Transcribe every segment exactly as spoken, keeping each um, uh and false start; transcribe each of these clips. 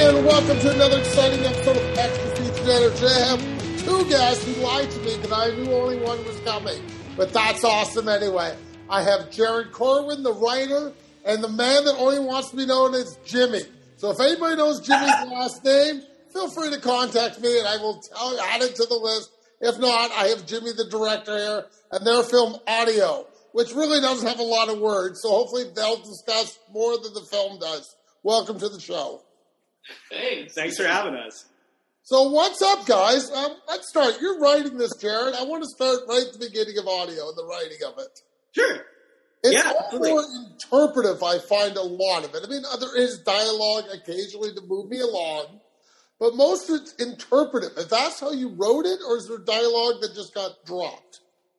and welcome to another exciting episode of Extra Featured Energy. I have two guests who lied to me because I knew only one was coming, but that's awesome anyway. I have Jared Corwin, the writer, and the man that only wants to be known as Jimmy. So if anybody knows Jimmy's last name, feel free to contact me and I will tell, add it to the list. If not, I have Jimmy, the director here, and their film Audio, which really doesn't have a lot of words, so hopefully they'll discuss more than the film does. Welcome to the show. Thanks. Thanks for having us. So what's up, guys? Um, let's start. You're writing this, Jared. I want to start right at the beginning of Audio and the writing of it. Sure. It's yeah, all more interpretive, I find, a lot of it. I mean, there is dialogue occasionally to move me along, but most of it's interpretive. If that's how you wrote it, or is there dialogue that just got dropped?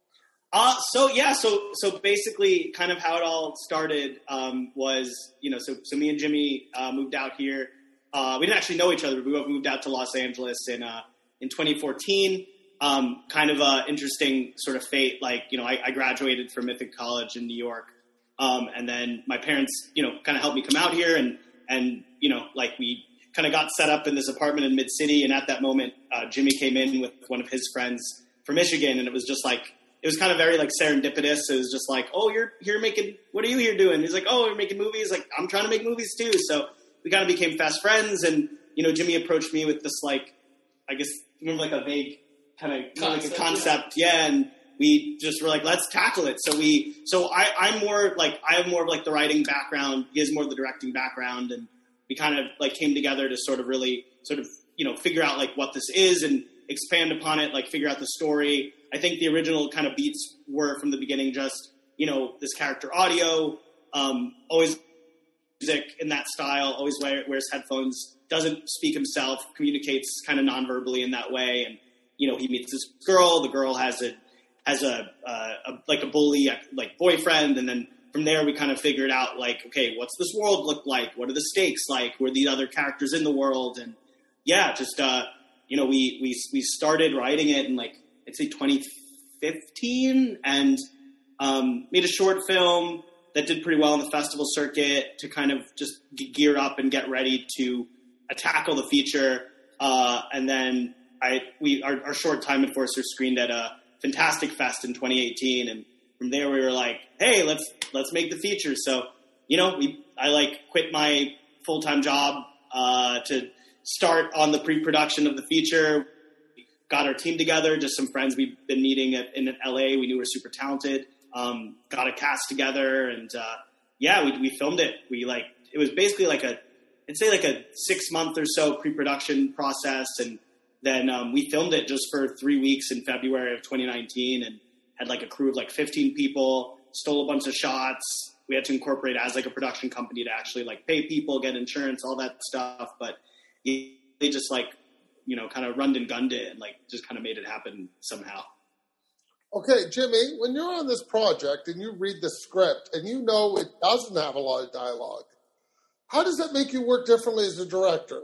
Uh, so, yeah, so so basically kind of how it all started um, was, you know, so, so me and Jimmy uh, moved out here. Uh, we didn't actually know each other. We both moved out to Los Angeles in uh, in twenty fourteen. Um, kind of a interesting sort of fate. Like, you know, I, I graduated from Mythic College in New York. Um, and then my parents, you know, kind of helped me come out here. And, and you know, like we kind of got set up in this apartment in Mid-City. And at that moment, uh, Jimmy came in with one of his friends from Michigan. And it was just like, it was kind of very like serendipitous. It was just like, oh, you're here making, what are you here doing? He's like, oh, you're making movies. Like, I'm trying to make movies too. So we kind of became fast friends. And, you know, Jimmy approached me with this, like, I guess, remember like a vague kind of like a concept. Yeah. yeah. And we just were like, let's tackle it. So we, so I, I'm more like, I have more of like the writing background. He has more of the directing background. And we kind of like came together to sort of really sort of, you know, figure out like what this is and expand upon it, like figure out the story. I think the original kind of beats were from the beginning just, you know, this character Audio, um, always music in that style, always wear, wears headphones, doesn't speak himself, communicates kind of non-verbally in that way. And, you know, he meets this girl, the girl has a, has a, uh, a like a bully, like boyfriend. And then from there we kind of figured out like, okay, what's this world look like? What are the stakes like? Who are the other characters in the world? And yeah, just, uh, you know, we, we, we started writing it in like, I'd say twenty fifteen and, um, made a short film that did pretty well on the festival circuit to kind of just gear up and get ready to uh, tackle the feature. Uh, and then I, we, our, our short Time Enforcer screened at a Fantastic Fest in twenty eighteen. And from there we were like, hey, let's, let's make the feature. So, you know, we, I like quit my full-time job, uh, to start on the pre-production of the feature. Got our team together, just some friends we've been meeting at, in L A. We knew were super talented. Um, got a cast together, and uh, yeah, we, we filmed it. We like it was basically like a, I'd say like a six month or so pre-production process, and then um, we filmed it just for three weeks in February of twenty nineteen, and had like a crew of like fifteen people. Stole a bunch of shots. We had to incorporate as like a production company to actually like pay people, get insurance, all that stuff. But they just like, you know, kind of run and gunned it and like just kind of made it happen somehow. Okay, Jimmy, when you're on this project and you read the script and you know it doesn't have a lot of dialogue, how does that make you work differently as a director?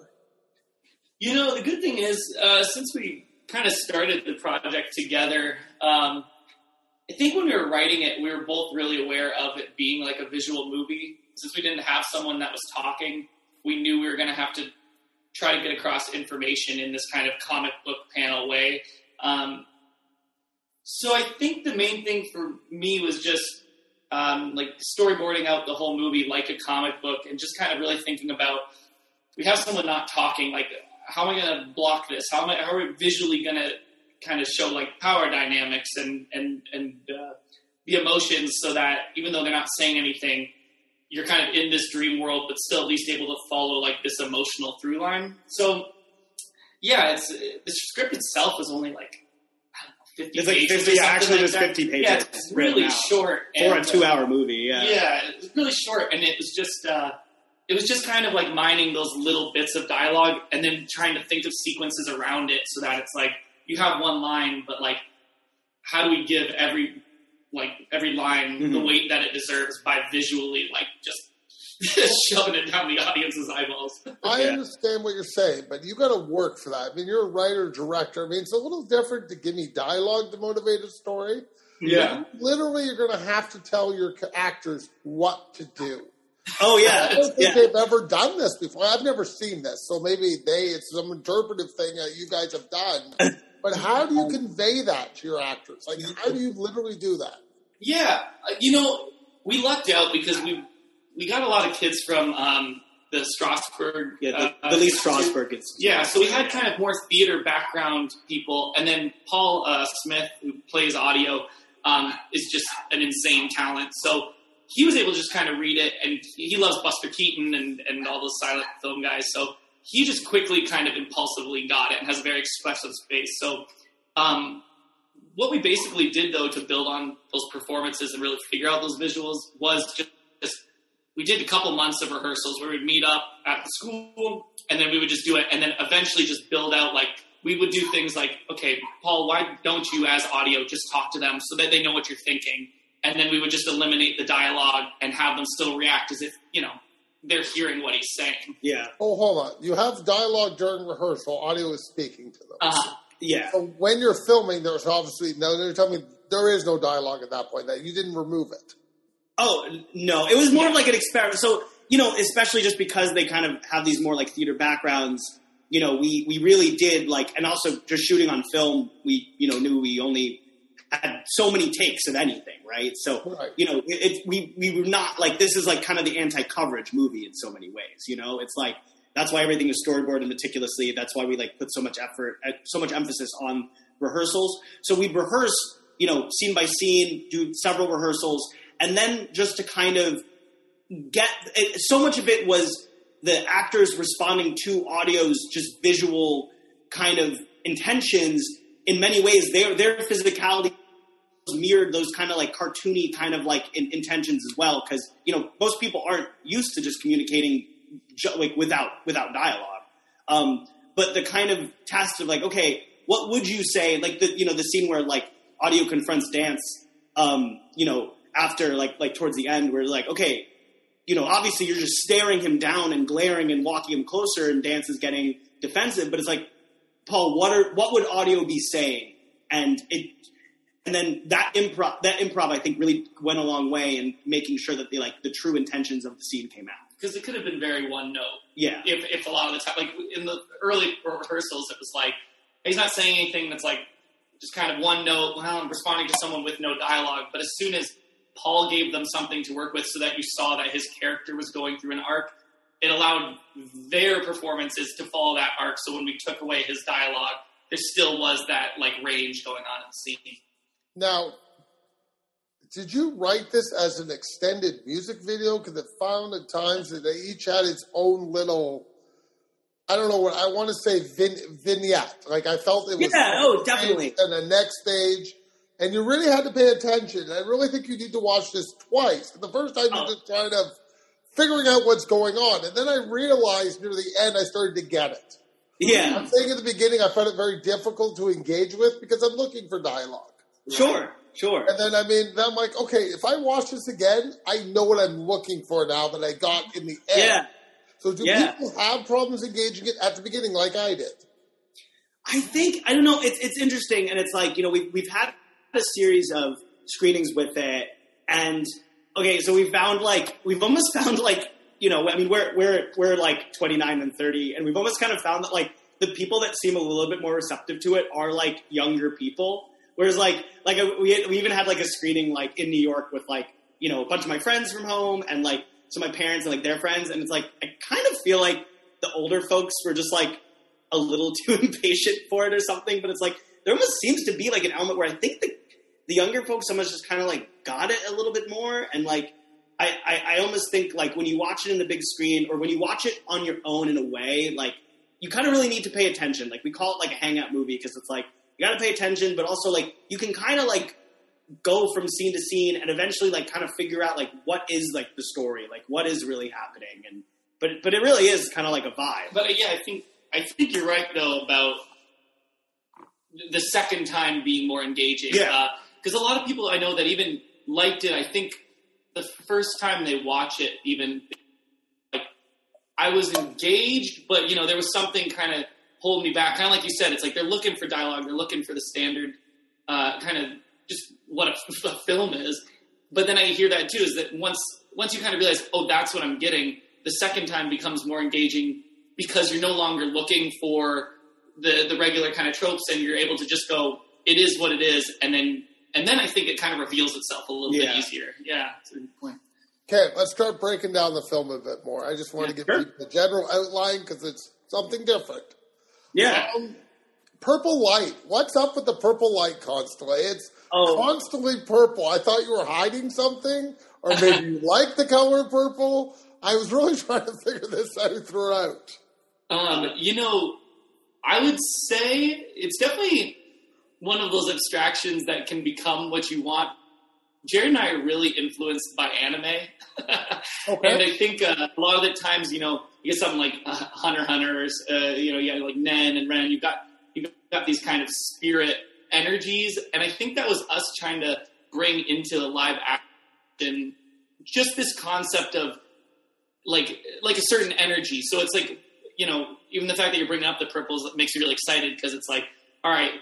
You know, the good thing is, uh, since we kind of started the project together, um, I think when we were writing it, we were both really aware of it being like a visual movie. Since we didn't have someone that was talking, we knew we were going to have to try to get across information in this kind of comic book panel way. Um, so I think the main thing for me was just um, like storyboarding out the whole movie like a comic book and just kind of really thinking about, we have someone not talking, like how am I going to block this? How am I, how are we visually going to kind of show like power dynamics and, and, and uh, the emotions so that even though they're not saying anything, you're kind of in this dream world, but still at least able to follow like this emotional through line. So yeah, it's the script itself is only like, I don't know, fifty it's like pages. fifty, actually like there's that. fifty pages. Yeah, it's really out. short. For and, a two hour movie. Yeah. Yeah, it's really short. And it was just, uh, it was just kind of like mining those little bits of dialogue and then trying to think of sequences around it so that it's like, you have one line, but like, how do we give every, like every line mm-hmm. the weight that it deserves by visually like just shoving it down the audience's eyeballs. I yeah. understand what you're saying, but you got to work for that. I mean, you're a writer, director. I mean, it's a little different to give me dialogue to motivate a story. Yeah. Literally, you're going to have to tell your actors what to do. Oh yeah, I don't think yeah. they've ever done this before. I've never seen this, so maybe they it's some interpretive thing that you guys have done. But how do you convey that to your actors? Like, how do you literally do that? Yeah, uh, you know, we lucked out because we we got a lot of kids from um, the Strasbourg. Yeah, the, uh, the Lee Strasberg. It's, yeah, so we had kind of more theater background people, and then Paul uh, Smith, who plays audio, um, is just an insane talent. So he was able to just kind of read it, and he loves Buster Keaton and, and all those silent film guys. So he just quickly kind of impulsively got it and has a very expressive space. So um, what we basically did, though, to build on those performances and really figure out those visuals was just, just we did a couple months of rehearsals where we'd meet up at the school, and then we would just do it, and then eventually just build out, like, we would do things like, okay, Paul, why don't you, as audio, just talk to them so that they know what you're thinking? And then we would just eliminate the dialogue and have them still react as if, you know, they're hearing what he's saying. Yeah. Oh, hold on. You have dialogue during rehearsal. Audio is speaking to them. Uh-huh. Yeah. So when you're filming, there's obviously no. You're telling me there is no dialogue at that point. That you didn't remove it. Oh no, it was more of like an experiment. So you know, especially just because they kind of have these more like theater backgrounds. You know, we we really did like, and also just shooting on film, we you know knew we only had so many takes of anything, right? So Right. you know, it, it, we we were not like this is like kind of the anti-coverage movie in so many ways. You know, it's like that's why everything is storyboarded meticulously. That's why we like put so much effort, so much emphasis on rehearsals. So we'd rehearse, you know, scene by scene, do several rehearsals, and then just to kind of get it, so much of it was the actors responding to audio's just visual kind of intentions. In many ways, their their physicality mirrored those kind of like cartoony kind of like in, intentions as well. Because you know most people aren't used to just communicating ju- like without without dialogue. Um, but the kind of test of like, okay, what would you say? Like the you know the scene where like audio confronts Dance. Um, you know after like like towards the end, where like okay. You know, obviously you're just staring him down and glaring and walking him closer, and Dance is getting defensive. But it's like, Paul, what are what would audio be saying? And it, and then that improv, that improv, I think, really went a long way in making sure that the like the true intentions of the scene came out. Because it could have been very one note. Yeah. If if a lot of the time, like in the early rehearsals, it was like he's not saying anything that's like just kind of one note. Well, I'm responding to someone with no dialogue. But as soon as Paul gave them something to work with so that you saw that his character was going through an arc, it allowed their performances to follow that arc. So when we took away his dialogue, there still was that like range going on in the scene. Now, did you write this as an extended music video? Because it found at times that they each had its own little, I don't know what, I want to say vin- vignette. Like I felt it was Yeah, oh, definitely. And the next stage. And you really had to pay attention. I really think you need to watch this twice. The first time Oh. you're just kind of figuring out what's going on. And then I realized near the end I started to get it. Yeah. I'm saying at the beginning I found it very difficult to engage with because I'm looking for dialogue. Sure. Sure. And then, I mean, then I'm like, okay, if I watch this again, I know what I'm looking for now that I got in the end. Yeah. So do Yeah. people have problems engaging it at the beginning like I did? I think I don't know. It's it's interesting, and it's like you know we've we've had a series of screenings with it, and okay, so we found like we've almost found like you know I mean we're we're we're like twenty-nine and thirty, and we've almost kind of found that like the people that seem a little bit more receptive to it are like younger people, whereas like like we we even had like a screening like in New York with like you know a bunch of my friends from home and like some of my parents and like their friends, and it's like I kind of feel like the older folks were just like a little too impatient for it or something, but it's like there almost seems to be like an element where I think the the younger folks almost just kind of like got it a little bit more, and like I, I I almost think like when you watch it in the big screen or when you watch it on your own in a way, like you kind of really need to pay attention. Like we call it like a hangout movie because it's like you got to pay attention, but also like you can kind of like go from scene to scene and eventually like kind of figure out like what is like the story, like what is really happening, and but but it really is kind of like a vibe. But uh, yeah, I think I think you're right though about the second time being more engaging. Yeah. Because a lot of people I know that even liked it. I think the first time they watch it, even like I was engaged, but you know there was something kind of holding me back. Kind of like you said, it's like they're looking for dialogue, they're looking for the standard uh, kind of just what a, a film is. But then I hear that too is that once once you kind of realize, oh, that's what I'm getting, the second time becomes more engaging because you're no longer looking for the the regular kind of tropes, and you're able to just go, it is what it is, and then and then I think it kind of reveals itself a little Yeah. bit easier. Yeah, that's a good point. Okay, let's start breaking down the film a bit more. I just want Yeah, to give sure. people the general outline because it's something different. Yeah. Um, purple light. What's up with the purple light constantly? It's Oh. constantly purple. I thought you were hiding something, or maybe you like the color purple. I was really trying to figure this out throughout. Um, you know, I would say it's definitely one of those abstractions that can become what you want. Jared and I are really influenced by anime. Okay. And I think uh, a lot of the times, you know, you get something like uh, Hunter Hunters, uh, you know, you got like Nen and Ren, you've got, you've got these kind of spirit energies. And I think that was us trying to bring into the live action just this concept of like, like a certain energy. So it's like, you know, even the fact that you're bringing up the purples makes you really excited because it's like, all right,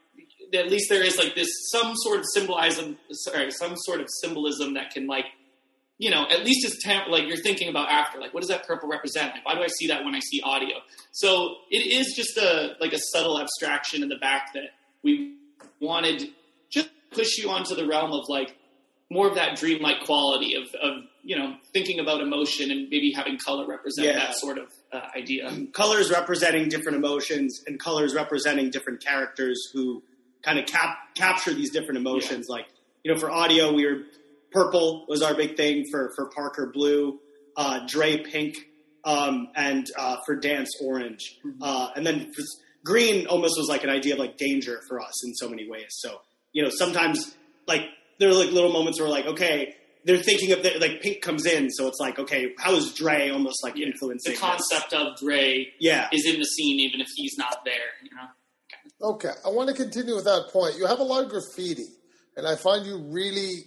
at least there is like this, some sort of symbolism, sorry, some sort of symbolism that can like, you know, at least it's tem- like you're thinking about after, like, what does that purple represent? Like, why do I see that when I see audio? So it is just a, like a subtle abstraction in the back that we wanted just push you onto the realm of like more of that dreamlike quality of, of, you know, thinking about emotion and maybe having color represent Yeah. that sort of uh, idea. Colors representing different emotions and colors representing different characters who kind of cap- capture these different emotions. Like, you know, for audio, we were purple was our big thing. For, for Parker, blue, uh, Dre, pink, um, and uh, for dance, orange. Mm-hmm. Uh, and then for, green almost was like an idea of like danger for us in so many ways. So, you know, sometimes like there are like little moments where like, okay, they're thinking of the, like pink comes in. So it's like, okay, how is Dre almost like influencing The concept of Dre Yeah. is in the scene even if he's not there, you know? Okay, I want to continue with that point. You have a lot of graffiti, and I find you really,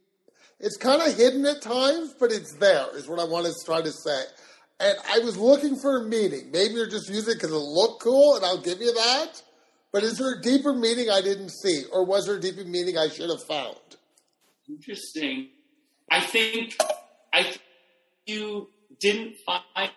it's kind of hidden at times, but it's there, is what I want to try to say. And I was looking for a meaning. Maybe you're just using it because it looked cool, and I'll give you that. But is there a deeper meaning I didn't see, or was there a deeper meaning I should have found? Interesting. I think I think you didn't find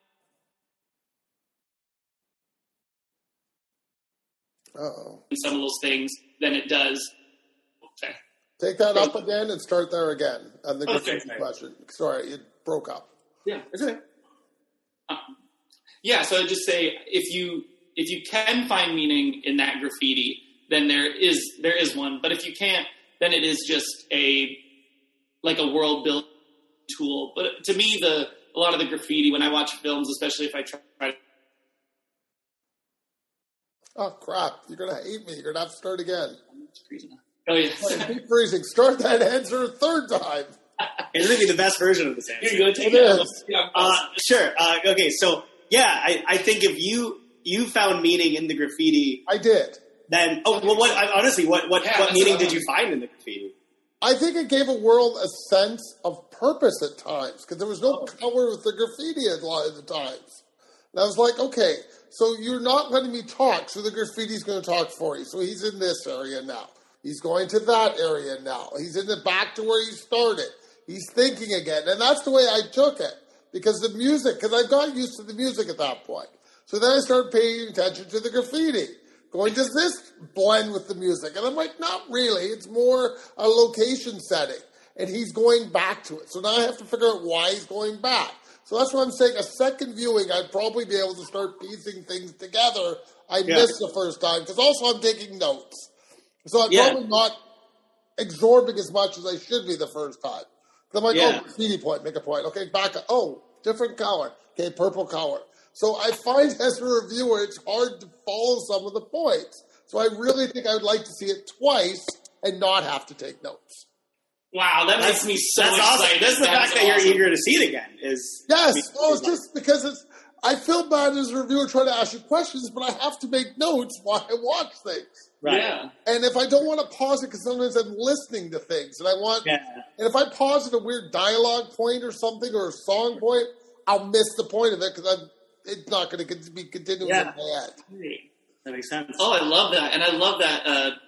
Uh-oh. some of those things than it does. Okay. Take that up again and start there again on the Okay. graffiti question. Sorry, it broke up. Yeah, it's okay. Um, yeah, so I'd just say if you if you can find meaning in that graffiti, then there is there is one. But if you can't, then it is just a like a world building tool. But to me, the a lot of the graffiti when I watch films, especially if I try to Oh, crap. You're going to hate me. You're going to have to start again. oh yeah, Keep freezing. Start that answer a third time. It's going to be the best version of this answer. here you go, take It it. is. Yeah, Uh, sure. Uh, okay, so yeah, I, I think if you you found meaning in the graffiti, I did. then oh well, what I, honestly, what what, Yeah, what that's meaning what I did you find in the graffiti? I think it gave a world a sense of purpose at times because there was no color with the graffiti a lot of the times. And I was like, okay, so you're not letting me talk, so the graffiti's going to talk for you. So he's in this area now. He's going to that area now. He's in the back to where he started. He's thinking again. And that's the way I took it because the music, because I got used to the music at that point. So then I started paying attention to the graffiti. Going, does this blend with the music? And I'm like, not really. It's more a location setting. And he's going back to it. So now I have to figure out why he's going back. So that's what I'm saying. A second viewing, I'd probably be able to start piecing things together. I Yeah. missed the first time because also I'm taking notes. So I'm Yeah. probably not absorbing as much as I should be the first time. 'Cause I'm like, Yeah. oh, graffiti point, make a point. Okay, back up. Oh, different color. Okay, purple color. So I find as a reviewer, it's hard to follow some of the points. So I really think I would like to see it twice and not have to take notes. Wow, that makes That's, me so that's excited. awesome. That's the That's fact that awesome. you're eager to see it again. Is Yes. is- Oh, is it's just because it's. I feel bad as a reviewer trying to ask you questions, but I have to make notes while I watch things. right. Yeah. And if I don't want to pause it, because sometimes I'm listening to things, and I want. Yeah. And if I pause at a weird dialogue point or something or a song point, I'll miss the point of it because I'm. It's not going to be continuing Yeah. in my head. That makes sense. Oh, I love that, and I love that. Uh,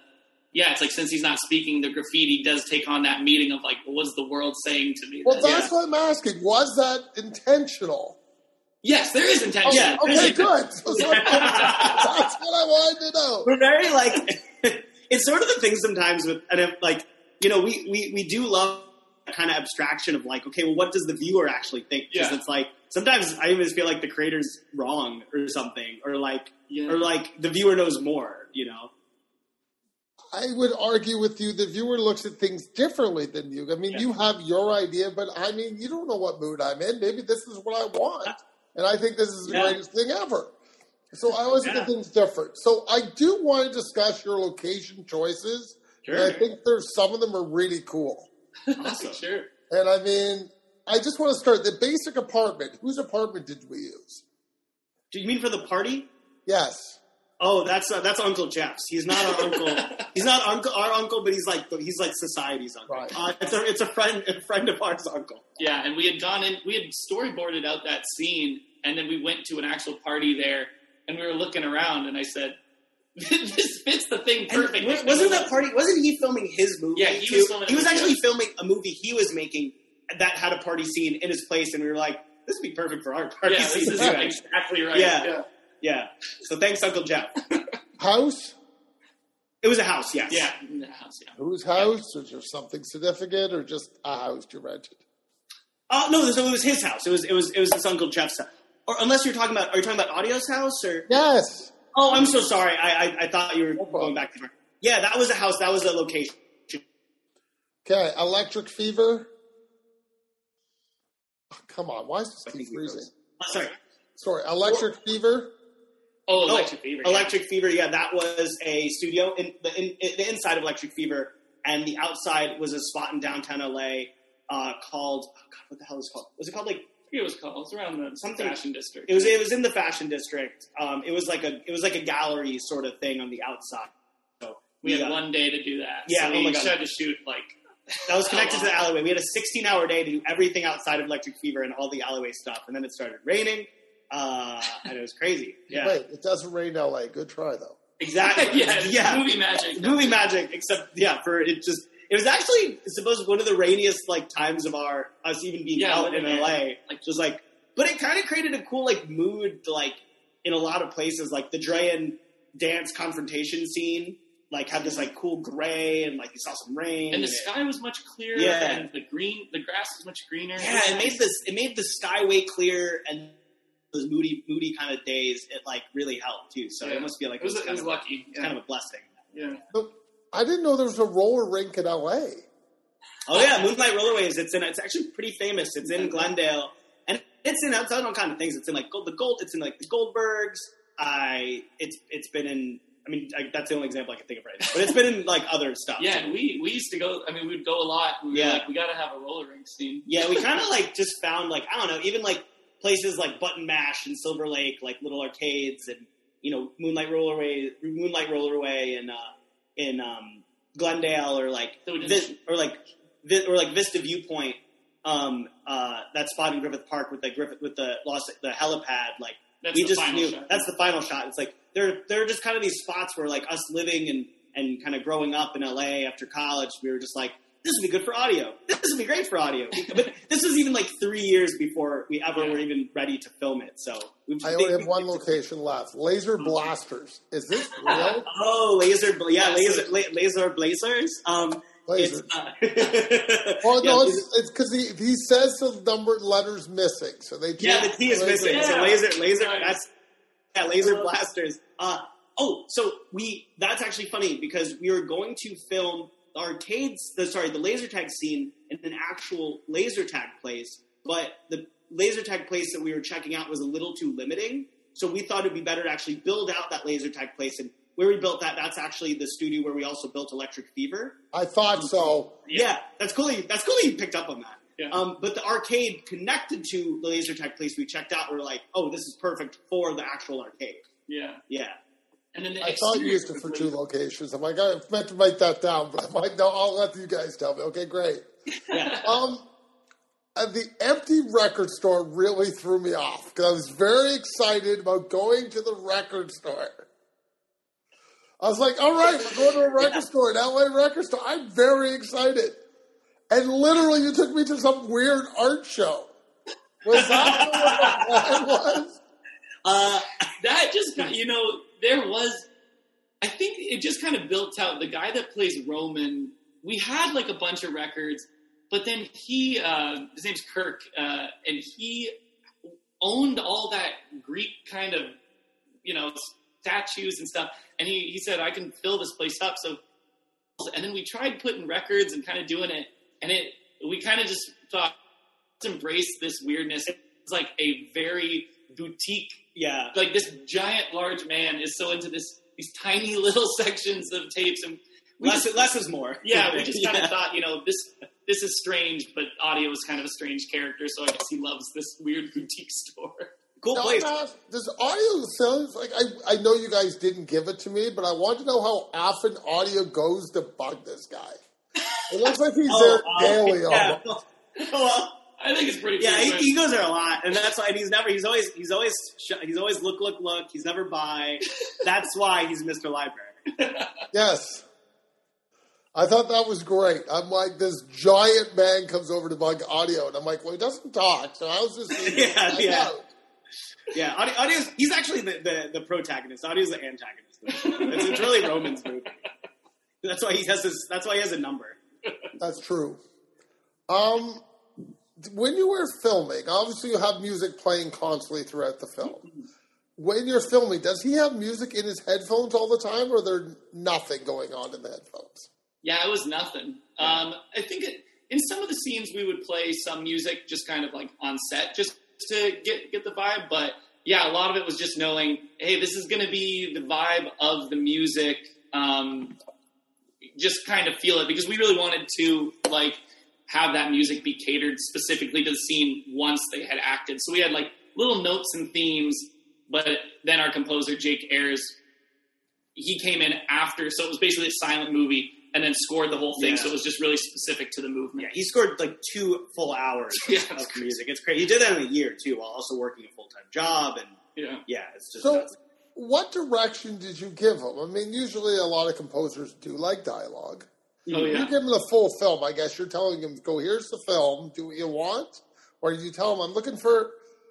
yeah, it's like since he's not speaking, the graffiti does take on that meaning of like, what's the world saying to me? Well, That- that's yeah. what I'm asking. Was that intentional? Yes, there is intention. Okay, Yeah. okay, good. So, so, that's what I wanted to know. We're very like it's sort of the thing sometimes with and if, like you know we, we we do love that kind of abstraction of like okay well what does the viewer actually think because Yeah. it's like sometimes I even feel like the creator's wrong or something or like Yeah. or like the viewer knows more you know I would argue with you the viewer looks at things differently than you. I mean, Yeah. you have your idea, but I mean, you don't know what mood I'm in. Maybe this is what I want. And I think this is the Yeah. greatest thing ever. So I always look Yeah. at things different. So I do want to discuss your location choices. Sure. And I think there's some of them are really cool. awesome. Sure. And I mean, I just want to start the basic apartment. Whose apartment did we use? Do you mean for the party? Yes. Oh, that's uh, that's Uncle Jeff's. He's not our uncle. He's not uncle our uncle, but he's like he's like society's uncle. Right. Uh, it's a it's a friend a friend of ours uncle. Yeah, and we had gone in, we had storyboarded out that scene, and then we went to an actual party there, and we were looking around, and I said, "This fits the thing And perfectly." wa- wasn't that party? Wasn't he filming his movie? Yeah, he too? was filming He was a movie, actually yeah. filming a movie he was making that had a party scene in his place, and we were like, "This would be perfect for our party Yeah, scene." this is too, actually. exactly right. Yeah. yeah, Yeah. So thanks, Uncle Jeff. House? It was a house, yes. yeah. In the house, yeah. Whose house? Is there something significant or just a house you rented? Uh, no, so it was his house. It was it was it was his Uncle Jeff's house. Or unless you're talking about, are you talking about Audio's house or? Yes. Oh, I'm so sorry. I I, I thought you were problem. going back to. Yeah, that was a house. That was a location. Okay, Electric Fever. Oh, come on, why is this I keep think we freezing? froze. Uh, sorry. Sorry, Electric Fever. Oh, Oh, Electric Fever. yeah. Electric Fever. Yeah, that was a studio in the in, in the inside of Electric Fever, and the outside was a spot in downtown L A uh, called. Oh God, what the hell is it called? Was it called like? I forget what it was called. It's around the Something- fashion district. It was it was in the fashion district. Um, it was like a it was like a gallery sort of thing on the outside. So we had uh, one day to do that. Yeah, so oh we my God. tried to shoot like that was connected How to the long? alleyway. We had a sixteen hour day to do everything outside of Electric Fever and all the alleyway stuff, and then it started raining, uh, and it was crazy. Yeah, Wait, it doesn't rain in L A. Good try though. exactly. yeah, it's yeah. movie magic. movie magic. Except, yeah, for it just it was actually I suppose one of the rainiest like times of our us even being Yeah, out in living L A. there. Like just like, but it kind of created a cool like mood like in a lot of places. Like the Dreyan dance confrontation scene, like had this like cool gray and like you saw some rain And the it- sky was much clearer, Yeah. and the green, the grass was much greener. Yeah, it made this. It made the sky way clear, and those moody, moody kind of days. It like really helped too. So Yeah. it must feel like It was, it kind, was of, lucky. it's kind of a blessing. Yeah. But I didn't know there was a roller rink in L A. Oh yeah, Moonlight Rollerways. It's in. It's actually pretty famous. It's in Glendale, and it's in. It's on all kind of things. It's in like gold, the gold. It's in like the Goldbergs. I. It's. It's been in. I mean, I, that's the only example I can think of right now. But it's been in like other stuff. Yeah, too. and we, we used to go, I mean, we'd go a lot. We were Yeah. like, we got to have a roller rink scene. Yeah, we kind of like just found like I don't know, even like places like Button Mash and Silver Lake, like little arcades, and you know Moonlight Rollerway, Moonlight Rollerway, and uh, in um, Glendale, or like So we Vis- just- or like Vi- or like Vista Viewpoint, um, uh, that spot in Griffith Park with the Griffith with the Los the helipad, like That's we the just final knew shot. that's the final shot. It's like there there are just kind of these spots where like us living and and kind of growing up in L A after college, we were just like, this would be good for audio. This would be great for audio. But this was even like three years before we ever Yeah. were even ready to film it. So we've I only have one location left. Laser Blasters. Is this real? Oh, laser, bla- yeah, Yes. laser, la- laser blazers. Um, Laser. it's, uh, Well, no, yeah, it's it's because he, he says the number letters missing, so they yeah, the can't- T is missing. So Yeah. laser, laser. Nice. That's yeah, laser blasters. Uh, oh, so we that's actually funny because we were going to film the arcades. The, sorry, the laser tag scene in an actual laser tag place, but the laser tag place that we were checking out was a little too limiting. So we thought it'd be better to actually build out that laser tag place. And where we built that, that's actually the studio where we also built Electric Fever. I thought so. Yeah, that's cool. that you- That's cool that you picked up on that. Yeah. Um, but the arcade connected to the laser tag place we checked out. We're like, oh, this is perfect for the actual arcade. Yeah. Yeah. And then the I thought you used it for two locations. I'm like, I meant to write that down, but I'm like, no, I'll let you guys tell me. Okay, great. Yeah. Um, uh, the empty record store really threw me off because I was very excited about going to the record store. I was like, all right, we're going to a record yeah. store, an L A record store. I'm very excited. And literally, you took me to some weird art show. Was that what the plan was? Uh, that just, you know, there was, I think it just kind of built out. The guy that plays Roman, we had like a bunch of records, but then he, uh, his name's Kirk, uh, and he owned all that Greek kind of, you know, statues and stuff. And he, he said, I can fill this place up. So, and then we tried putting records and kind of doing it. And it, we kind of just thought, let's embrace this weirdness. It's like a very boutique, yeah. Like this giant, large man is so into this, these tiny little sections of tapes. And we less, just, less is more. Yeah, we just kind yeah. of thought, you know, this this is strange, but audio is kind of a strange character. So I guess he loves this weird boutique store. Cool now, place. Now, does audio sounds like I, I know you guys didn't give it to me, but I want to know how often audio goes to bug this guy. It looks like he's oh, there uh, daily. Yeah. Almost. Well, I think it's pretty. Yeah, he, pretty he goes there a lot, and that's why. And he's never. He's always. He's always. He's always look, look, look. He's never buy. That's why he's Mister Library. Yes, I thought that was great. I'm like, this giant man comes over to bug audio, and I'm like, well, he doesn't talk, so how's this? yeah, yeah, yeah. Audio, audio's. He's actually the, the, the protagonist. Audio's the antagonist. It's, it's really Roman's movie. That's why he has this. That's why he has a number. That's true. Um, when you were filming, obviously you have music playing constantly throughout the film. When you're filming, does he have music in his headphones all the time, or there's nothing going on in the headphones? Yeah, it was nothing. Um, I think it, in some of the scenes we would play some music just kind of like on set, just to get get the vibe. But yeah, a lot of it was just knowing, hey, this is going to be the vibe of the music. Um, just kind of feel it, because we really wanted to like have that music be catered specifically to the scene once they had acted. So we had like little notes and themes, but then our composer, Jake Ayers, he came in after. So it was basically a silent movie and then scored the whole thing. Yeah. So it was just really specific to the movement. Yeah, he scored like two full hours yeah, of music. It's crazy. He did that in a year too, while also working a full-time job. And yeah, yeah it's just so, nuts. What direction did you give him? I mean, usually a lot of composers do like dialogue. Oh, yeah. You give him the full film, I guess you're telling him, go, here's the film, do what you want? Or do you tell him, I'm looking for,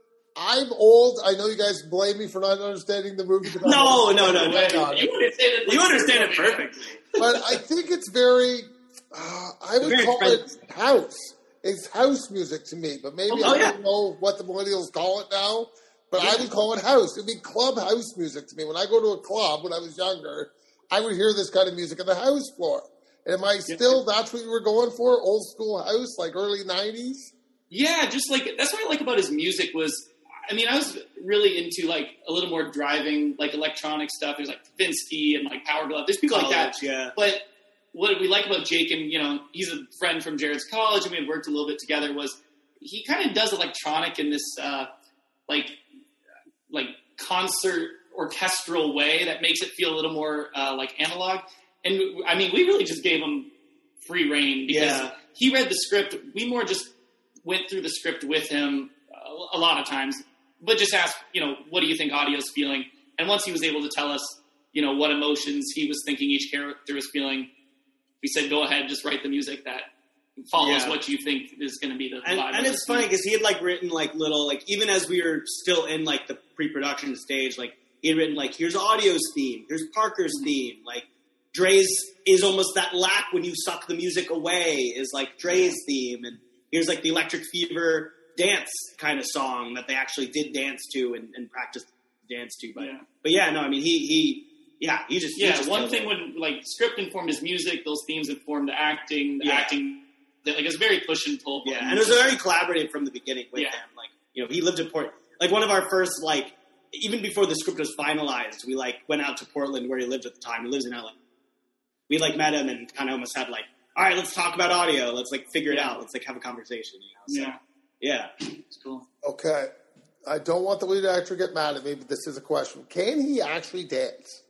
I'm old, I know you guys blame me for not understanding the movie. No, no, no, no. no. You understand it, you understand it perfectly. But I think it's very, uh, I would very call friendly. it house. It's house music to me, but maybe oh, I yeah. don't know what the millennials call it now. But yeah. I would call it house. It would be club house music to me. When I go to a club when I was younger, I would hear this kind of music on the house floor. And am I still, yeah. that's what you were going for? Old school house, like early nineties? Yeah, just like, that's what I like about his music was, I mean, I was really into like a little more driving, like electronic stuff. There's like Vinsky and like Power Glove. There's people College, like that. Yeah. But what we like about Jake, and, you know, he's a friend from Jared's college and we had worked a little bit together, was he kind of does electronic in this, uh, like, like concert orchestral way that makes it feel a little more uh, like analog. And I mean, we really just gave him free reign because yeah. he read the script. We more just went through the script with him a, a lot of times, but just asked, you know, what do you think audio's feeling? And once he was able to tell us, you know, what emotions he was thinking each character was feeling, we said, go ahead, just write the music that follows yeah. what you think is going to be the and, vibe. And it's funny because he had like written like little, like even as we were still in like the pre-production stage, like he had written like, here's Audio's theme, here's Parker's theme, like Dre's is almost that lack when you suck the music away is like Dre's theme, and here's like the Electric Fever dance kind of song that they actually did dance to and, and practice dance to. But yeah. but yeah, no, I mean he he yeah he just yeah he just one thing it. when like script informed his music, those themes informed the acting, the yeah. acting like it was very push and pull. Yeah, and it was very collaborative from the beginning with yeah. him. Like you know he lived in Port like one of our first like even before the script was finalized, we like went out to Portland where he lived at the time. He lives in L A. We like met him and kind of almost had like, all right, let's talk about audio. Let's like figure it out. Let's like have a conversation. You know? So, yeah, yeah, it's cool. Okay, I don't want the lead actor to get mad at me, but this is a question: can he actually dance?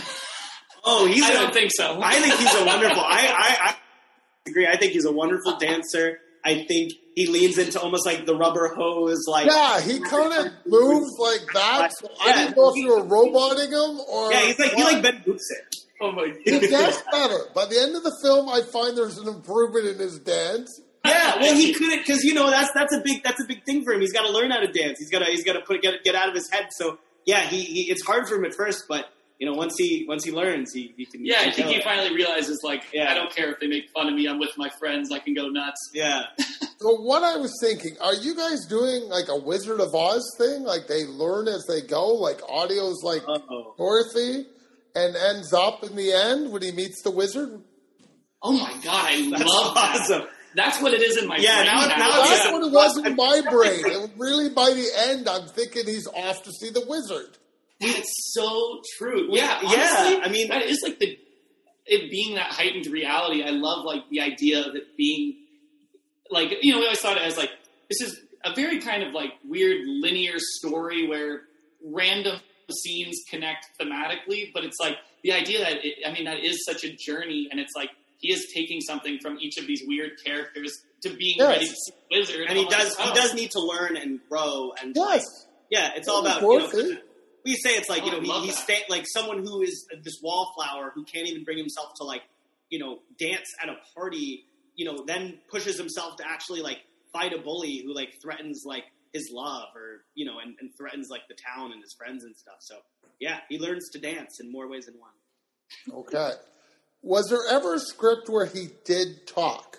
Oh, he's. I a, don't think so. I think he's a wonderful. I, I I agree. I think he's a wonderful dancer. I think he leans into almost like the rubber hose, like yeah, he kind of moves like that. So yeah. I didn't know if you were roboting him or yeah, he's like what? he like Ben Boots it. Oh my god. It gets better. By the end of the film, I find there's an improvement in his dance. Yeah, well, he couldn't because you know that's that's a big that's a big thing for him. He's got to learn how to dance. He's got to he's got to put get get out of his head. So yeah, he, he it's hard for him at first, but you know once he once he learns, he, he can. Yeah, he I think he it. finally realizes like, Yeah. I don't care if they make fun of me. I'm with my friends. I can go nuts. Yeah. So what I was thinking, are you guys doing like a Wizard of Oz thing? Like they learn as they go, like audio's like Uh-oh. Dorothy, and ends up in the end when he meets the wizard? Oh my god, I That's love that. awesome. That's what it is in my Yeah, brain now- now. now it's- That's yeah. what it was in my brain. And really, by the end, I'm thinking he's off to see the wizard. That's so true. Yeah, Yeah, honestly, I mean- that is like the it being that heightened reality. I love like the idea of it being like, you know, we always thought it as like this is a very kind of like weird linear story where random scenes connect thematically, but it's like the idea that it, I mean that is such a journey, and it's like he is taking something from each of these weird characters to being Yes. ready to see the wizard. And he I'm like, does oh. he does need to learn and grow and Yes. yeah, it's all Yeah, about you know, Dorothy. we say it's like Oh, you know I he, love he's that. sta- like someone who is this wallflower who can't even bring himself to like you know dance at a party, you know, then pushes himself to actually like fight a bully who like threatens like his love or you know and, and threatens like the town and his friends and stuff. So yeah, he learns to dance in more ways than one. Okay. Was there ever a script where he did talk?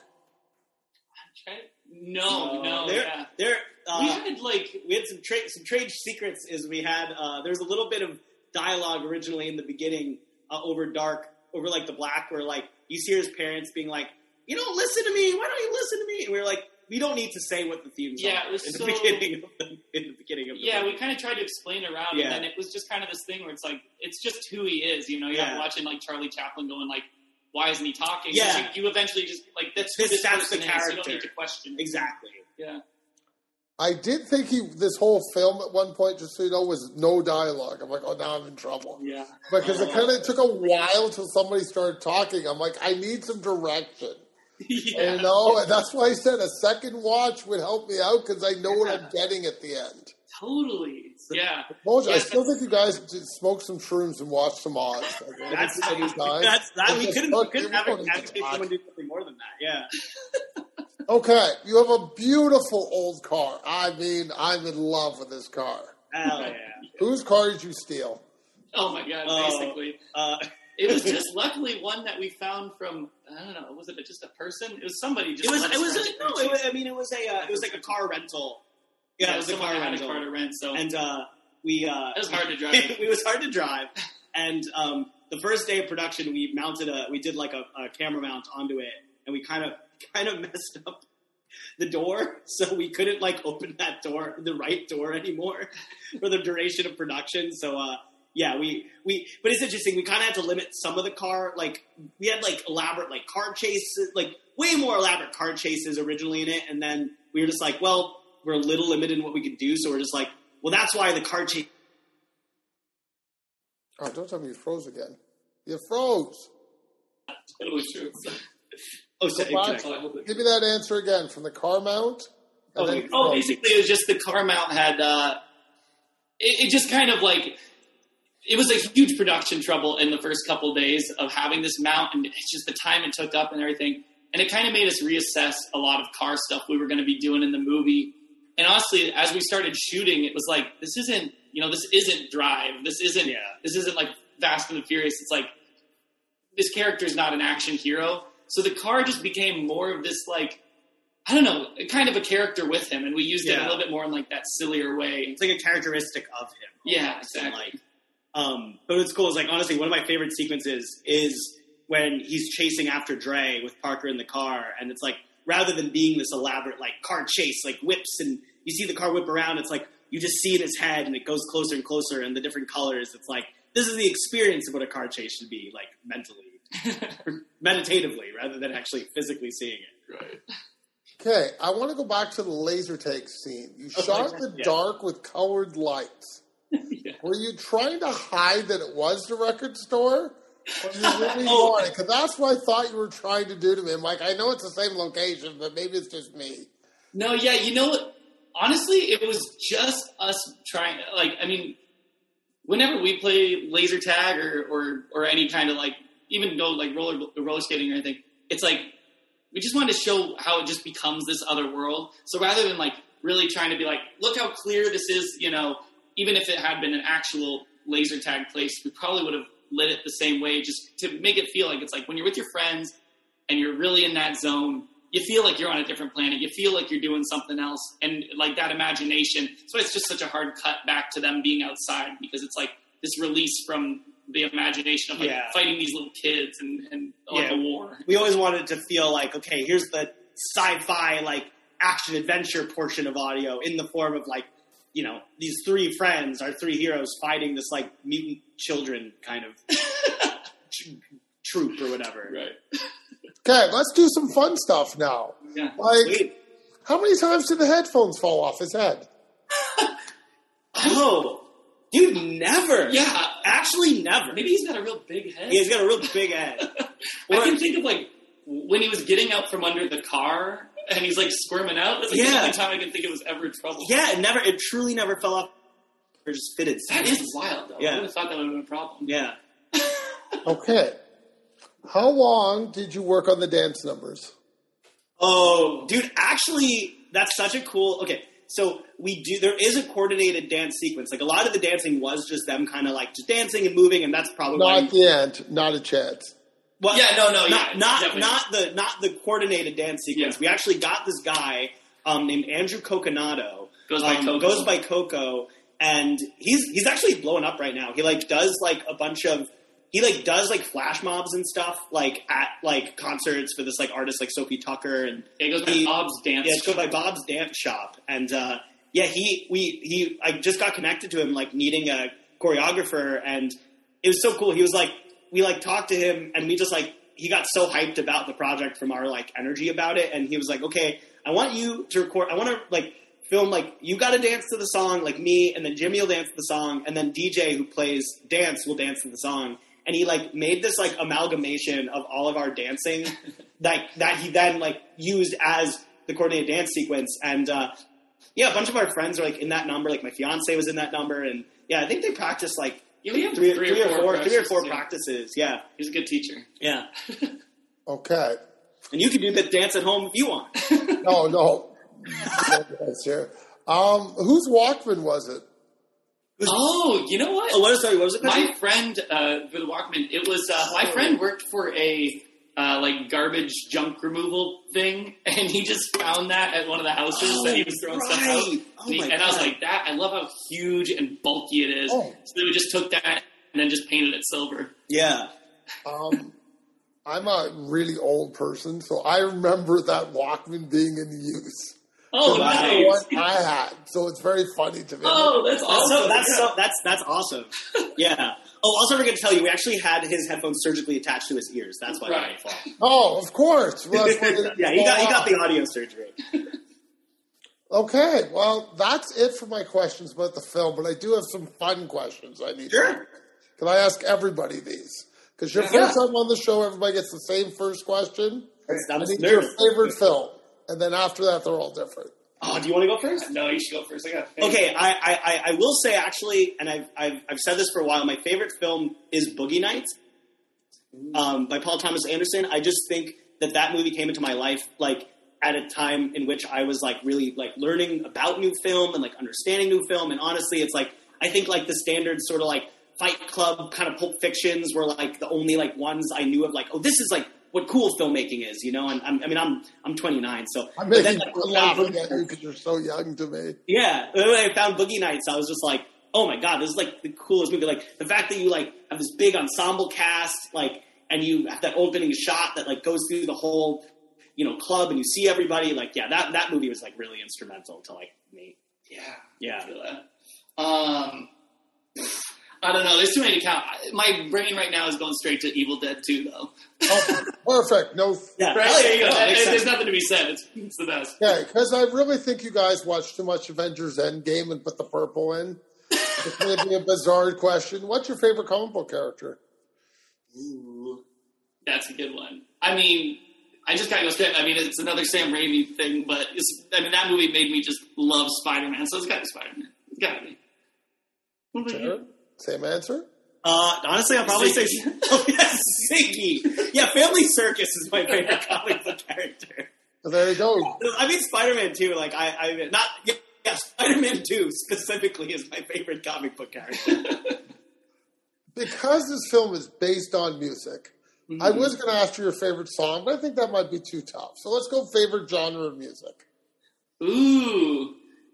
Okay. No, no, there, yeah. there. Uh, We had like we had some trade some trade secrets. Is we had uh, there was a little bit of dialogue originally in the beginning uh, over dark over like the black where like you see his parents being like, you don't listen to me. Why don't you listen to me? And we were like, we don't need to say what the themes Yeah, are it was in so- the beginning of the in the beginning of the yeah, movie. we kind of tried to explain around, Yeah. and then it was just kind of this thing where it's like it's just who he is. You know, you're Yeah. watching like Charlie Chaplin going like, "Why isn't he talking?" Yeah. you, you eventually just like that's who This- this that's the person is. You don't character. need to question. exactly. Yeah, I did think he this whole film at one point, just so you know, was no dialogue. I'm like, oh, now I'm in trouble. yeah. Because it kind of took a while till somebody started talking. I'm like, I need some direction. yeah. You know, and that's why I said a second watch would help me out because I know what I'm getting at the end. Totally. Yeah. Told you, I Yeah, still think you guys should smoke some shrooms and watch some Oz. Like, That's every time. that's that. It's We just couldn't we look, couldn't you have don't need to advocate talk. someone do something more than that. Yeah. Okay, you have a beautiful old car. I mean, I'm in love with this car. Hell yeah. Whose car did you steal? Oh my god. Oh. Basically, Uh, it was just luckily one that we found from I don't know. Was it just a person? It was somebody. Just it was let it us was rent a, no. It was, I mean, it was a uh, it was like a car rental. Yeah, it was a someone car had rental. a car to rent. So And uh, we uh, it was hard to drive. it was hard to drive, and um, the first day of production, we mounted a we did like a, a camera mount onto it, and we kind of kind of messed up the door, so we couldn't like open that door, the right door anymore, for the duration of production. So uh, yeah, we we but it's interesting. We kind of had to limit some of the car, like we had like elaborate like car chases, like way more elaborate car chases originally in it, and then we were just like, well, we're a little limited in what we could do, so we're just like, well, that's why the car chase. Oh, don't tell me you froze again. You froze. it was true. Oh, so, Go back. exactly. Give me that answer again from the car mount. and Oh, then you- Oh, froze. basically, it was just the car mount had. Uh, it, it just kind of like it was a huge production trouble in the first couple days of having this mount, and it's just the time it took up and everything. And it kind of made us reassess a lot of car stuff we were going to be doing in the movie. And honestly, as we started shooting, it was like this isn't you know this isn't Drive. This isn't Yeah. this isn't like Fast and the Furious. It's like this character is not an action hero. So the car just became more of this like. I don't know, kind of a character with him, and we used it a Yeah. little bit more in like that sillier way. It's like a characteristic of him. Yeah, almost, and, exactly. Like, um, but what's cool is like honestly, one of my favorite sequences is when he's chasing after Dre with Parker in the car, and it's like rather than being this elaborate like car chase, like whips and you see the car whip around, it's like you just see in his head, and it goes closer and closer, and the different colors. It's like this is the experience of what a car chase should be, like mentally, or meditatively, rather than actually physically seeing it. Right. Okay, I want to go back to the laser tag scene. You Okay, shot in the yeah. dark with colored lights. Yeah. Were you trying to hide that it was the record store? Or you really Oh. wanted? Because that's what I thought you were trying to do to me. I'm like, I know it's the same location, but maybe it's just me. No, yeah, you know what? Honestly, it was just us trying. Like, I mean, whenever we play laser tag or or, or any kind of like even go like roller roller skating or anything. It's like we just wanted to show how it just becomes this other world. So rather than like really trying to be like, look how clear this is, you know, even if it had been an actual laser tag place, we probably would have lit it the same way, just to make it feel like it's like when you're with your friends and you're really in that zone, you feel like you're on a different planet. You feel like you're doing something else. And like that imagination. So it's just such a hard cut back to them being outside, because it's like this release from the imagination of like Yeah. fighting these little kids and, and like Yeah. a war. We always wanted to feel like, okay, here's the sci-fi, like, action adventure portion of audio in the form of, like, you know, these three friends, our three heroes, fighting this, like, mutant children kind of tr- troop or whatever. Right. Okay, let's do some fun stuff now. Yeah. Like, Sweet. how many times did the headphones fall off his head? Oh, dude, never. Yeah. Actually, never. Maybe he's got a real big head. He's got a real big head. I Or- can think of like when he was getting out from under the car and he's like squirming out. That's like the Yeah. only time I can think it was ever trouble. Yeah, it never, it truly never fell off. Or just fitted. That is wild though. Yeah. I would have thought that would have been a problem. Yeah. Okay. How long did you work on the dance numbers? Oh, dude, actually, that's such a cool. Okay, so we do. There is a coordinated dance sequence. Like a lot of the dancing was just them, kind of like just dancing and moving, and that's probably Not why. at the end, not a chance. Well, Yeah, no, no, not yeah, not definitely. not the not the coordinated dance sequence. Yeah. We actually got this guy um, named Andrew Coconato. Goes by um, Coco. Goes by Coco, and he's he's actually blowing up right now. He like does like a bunch of. He like does like flash mobs and stuff like at like concerts for this like artist like Sophie Tucker, and It goes by he- Bob's Dance. yeah, it's called by Bob's Dance Shop, and uh, yeah, he we he I just got connected to him like needing a choreographer, and it was so cool. He was like, we like talked to him, and we just like he got so hyped about the project from our like energy about it, and he was like, okay, I want you to record, I want to like film like you got to dance to the song like me, and then Jimmy will dance to the song, and then D J who plays dance will dance to the song. And he like made this like amalgamation of all of our dancing that that he then like used as the coordinated dance sequence. And uh, yeah, a bunch of our friends are like in that number. Like my fiance was in that number, and yeah, I think they practiced like Yeah, we have three, three three or or four four, three or four practices, yeah. practices. Yeah, He's a good teacher. yeah. Okay. And you can do the dance at home if you want. No, no. No dance here. Um, whose Walkman was it? Oh, you know what? Oh, what? Sorry, what was it? My friend uh, for the Walkman, it was uh, my friend worked for a uh, like garbage junk removal thing, and he just found that at one of the houses Oh, that he was throwing stuff out. right. Oh, and he- my and I was God. like, that I love how huge and bulky it is. Oh. So we just took that and then just painted it silver. Yeah. Um, I'm a really old person, so I remember that Walkman being in use. Oh, That's the nice! one I had, so it's very funny to me. Oh, that's That's awesome! so that's Yeah. so that's that's awesome. Yeah. Oh, also, we're going to tell you, we actually had his headphones surgically attached to his ears. That's why Right. they fall. Oh, of course. Well, that's what it- yeah, he got he got the audio surgery. Okay, well, that's it for my questions about the film, but I do have some fun questions I need to Sure. ask. Can I ask everybody these? Because your Yeah. first time on the show, everybody gets the same first question. That's, I that's need your nervous. favorite film. And then after that, they're all different. Oh, do you want to go first? No, you should go first. I got Okay, I, I, I- I will say actually, and I've, I've I've said this for a while. My favorite film is Boogie Nights, um, by Paul Thomas Anderson. I just think that that movie came into my life like at a time in which I was like really like learning about new film and like understanding new film. And honestly, it's like I think like the standard sort of like Fight Club kind of Pulp Fictions were like the only like ones I knew of. Like, oh, this is like what cool filmmaking is, you know. And I'm, I mean, I'm I'm twenty-nine, so I'm but making then, like, fun when I found laughing Boogie- at you because you're so young to me. yeah, when I found Boogie Nights, I was just like, oh my god, this is like the coolest movie. Like the fact that you like have this big ensemble cast, like, and you have that opening shot that like goes through the whole, you know, club, and you see everybody. Like, yeah, that that movie was like really instrumental to like me. Yeah, Yeah. I feel that. Um, I don't know. There's too many to count. My brain right now is going straight to Evil Dead two, though. Oh, perfect. No, Yeah, Right? hell yeah, There you go. no, it And- makes and there's sense. nothing to be said. It's, it's the best. yeah, because I really think you guys watch too much Avengers Endgame and put the purple in. It's going to be a bizarre question. What's your favorite comic book character? Ooh, that's a good one. I mean, I just gotta go straight. I mean, it's another Sam Raimi thing, but it's, I mean, that movie made me just love Spider-Man, so it's gotta be Spider-Man. It's gotta be. What about you? Jared? Same answer? Uh, honestly, I'll probably Ziggy. say oh, yeah, Ziggy. Yeah, Family Circus is my favorite comic book character. Well, there you go. I mean, Spider-Man two. Like I, I not yeah, yeah Spider-Man two specifically is my favorite comic book character. Because this film is based on music, mm-hmm. I was going to ask you your favorite song, but I think that might be too tough. So let's go favorite genre of music. Ooh.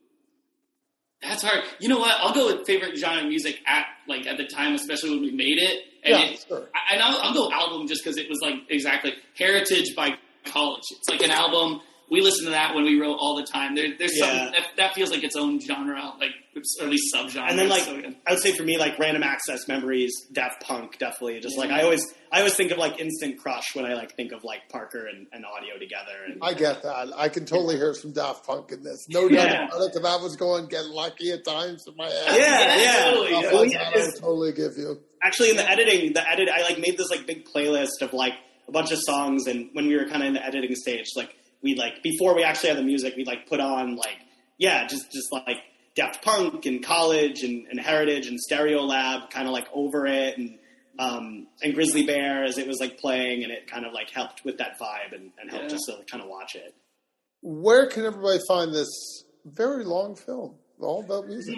That's hard. You know what? I'll go with favorite genre of music at like at the time, especially when we made it. And yeah, it, sure. I, and I'll, I'll go album just because it was like exactly Heritage by College. It's like an album. We listen to that when we wrote all the time. There, there's yeah. some that, that feels like its own genre, like or at least subgenre. And then like so, I would say for me, like Random Access Memories, Daft Punk, definitely. Just yeah. like I always, I always think of like Instant Crush when I like think of like Parker and, and audio together. And I get that. I can totally hear some Daft Punk in this. No doubt yeah. about it. Because I was going Get Lucky at times in my head. Yeah, yeah. Totally, yeah. yeah. Like I would totally give you. Actually, in the editing, the edit, I like made this like big playlist of like a bunch of songs, and when we were kind of in the editing stage, like we like before we actually had the music, we like put on like yeah, just just like Daft Punk and College and, and Heritage and Stereo Lab, kind of like over it, and um, and Grizzly Bear as it was like playing, and it kind of like helped with that vibe and, and helped yeah. us to like, kind of watch it. Where can everybody find this very long film all about music?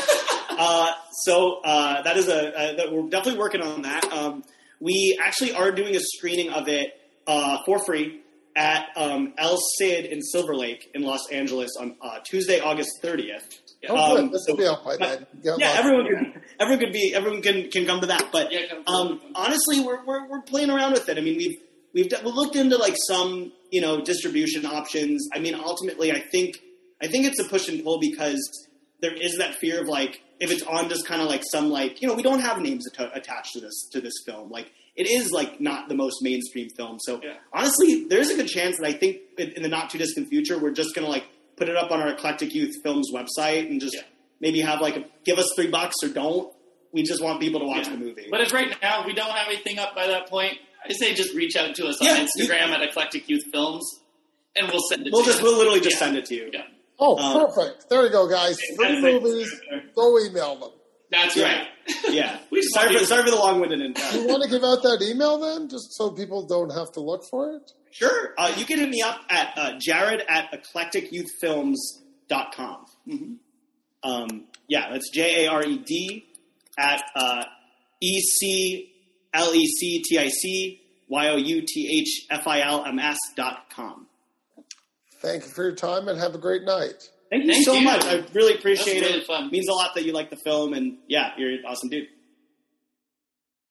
uh, so uh, that is a uh, that we're definitely working on that. Um, we actually are doing a screening of it uh, for free at um, El Cid in Silver Lake in Los Angeles on uh, Tuesday, August thirtieth. Oh, um, good. This so, will be out by then. Yeah, yeah everyone can everyone could be everyone can, can come to that. But yeah, um, honestly, we're, we're we're playing around with it. I mean, we've we've we looked into like some you know distribution options. I mean, ultimately, I think I think it's a push and pull because there is that fear of like if it's on just kind of like some like you know we don't have names at- attached to this to this film like. It is, like, not the most mainstream film. So, yeah. honestly, there's a good chance that I think in, in the not-too-distant future, we're just going to, like, put it up on our Eclectic Youth Films website and just yeah. maybe have, like, a, give us three bucks or don't. We just want people to watch yeah. the movie. But as right now, we don't have anything up by that point. I say just reach out to us on yeah, Instagram you, at Eclectic Youth Films, and we'll send it we'll to just, you. We'll literally just yeah. send it to you. Yeah. Oh, um, perfect. There you go, guys. Free movies. Go email them. That's yeah. right. Yeah. We sorry, for, sorry for the long-winded. Do you want to give out that email then, just so people don't have to look for it? Sure. Uh, you can hit me up at uh, Jared at eclectic youth films dot com. Mm-hmm. Um, yeah, that's J A R E D at uh, E C L E C T I C Y O U T H F I L M S dot com. Thank you for your time and have a great night. Thank you Thank so you. much. I really appreciate That's really it. fun. It means a lot that you like the film, and yeah, you're an awesome dude.